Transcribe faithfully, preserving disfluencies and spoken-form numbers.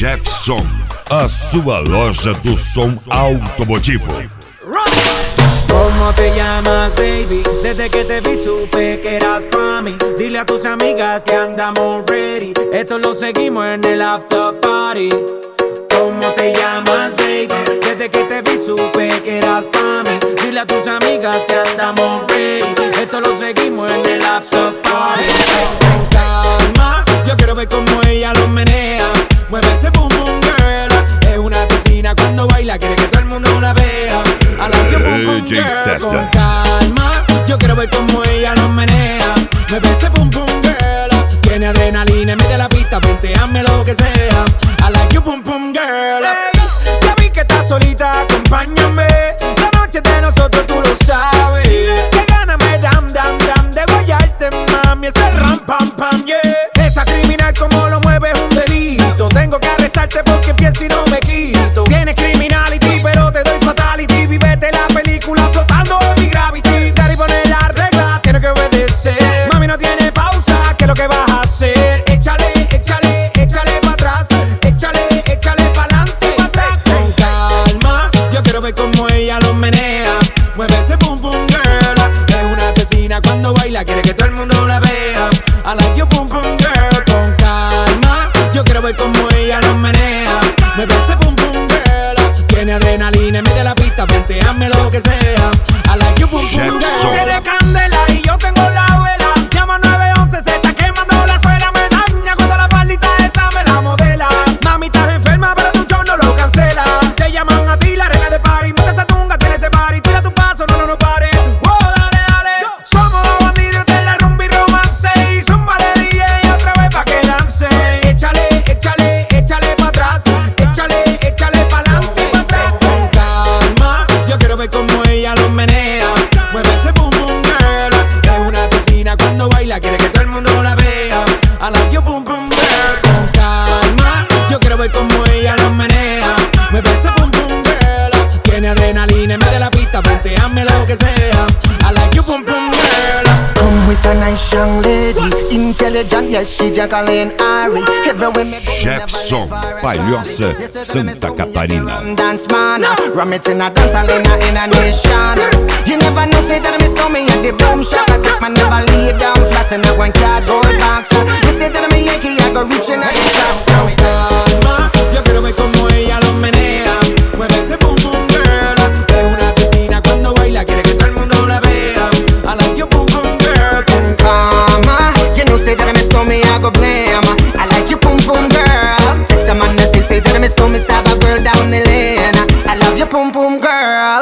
Jefferson, a sua loja do som automotivo. ¿Cómo te llamas, baby? Desde que te vi supe que eras pa' mí. Dile a tus amigas que andamos ready. Esto lo seguimos en el after party. ¿Cómo te llamas, baby? Desde que te vi supe que eras pa' mí. Dile a tus amigas que andamos ready. Esto lo seguimos en el after party. Con calma, yo quiero ver cómo ella lo menea. Mueve ese boom boom girl. Es una asesina cuando baila, quiere que todo el mundo la vea. A la que boom boom girl. Con calma, yo quiero ver cómo ella lo menea. Mueve ese boom boom girl. Tiene adrenalina en medio de la pista, venteame lo que sea. I like you boom boom girl. Hey, ya vi que estás solita, acompáñame. La noche de nosotros tú lo sabes. Que gana me dam dam dam de guayarte, mami. Ese ram pam pam yeah. Esa criminal como lo mueve es un delito. Tengo que arrestarte porque pienso y no me quito. Tienes criminality pero te doy fatality. Vivete la película flotando en mi gravity. Daddy pone la regla, tiene que obedecer. Mami no tiene pausa, ¿qué es lo que vas a hacer? Échale, échale, échale pa' atrás. Échale, échale pa'lante, pa' atrás. Con calma, yo quiero ver cómo ella lo menea. Mueve ese boom boom girl. Es una asesina cuando baila, quiere que todo el mundo la vea. I like you boom boom girl. Con calma, yo quiero ver cómo ella lo menea. Mueve ese boom boom girl. Tiene adrenalina en medio de la pista, venteame lo que sea. I like you boom boom girl. Tiene candela y yo tengo la vela. Llama nueve once, se está quemando la suela. Me daña cuando la faldita esa me la modela. Mami estás enferma pero tu show no lo cancela. Te llaman a ti la reina de party. Mucha esa tunga tiene ese party. Tira tu paso, no, no, no pare. Oh, dale, dale. Somos los bandidos de la rumba y romance. Y zumba de D J otra vez pa' que lance. Échale, échale, échale pa' atrás. Échale, échale pa'lante, pa' atrás. Con calma, yo quiero ver cómo ella lo menea. Mueve ese boom boom girl. Es una asesina cuando baila, quiere que todo el mundo la vea. I like you boom boom girl. Con calma, yo quiero ver cómo ella lo menea. Mueve ese boom boom girl. Tiene adrenalina en medio de la pista, venteame lo que sea. I like you boom boom girl. Come with a nice young lady, intelligent, yes, she Jacqueline Ari. Everywhere me go, Jefferson, Palhoça, Santa Catarina. Dance man, ram it in a dance hall in a, in a nation. You never know, say that I miss me at the boom shop. I take my never lay down flat in a one cardboard box. You say that I'm a Yankee, I go reaching at the top. So calma, yo quiero ver cómo ella lo menea. Mueve ese boom boom girl. Es una asesina cuando baila, quiere que todo el mundo la vea. I like you boom boom girl. Con calma, you know, say that I miss me, I go blame. I like you boom boom girl. Take the man that say, say that I miss me, stab a girl down the lane. I love you boom boom girl.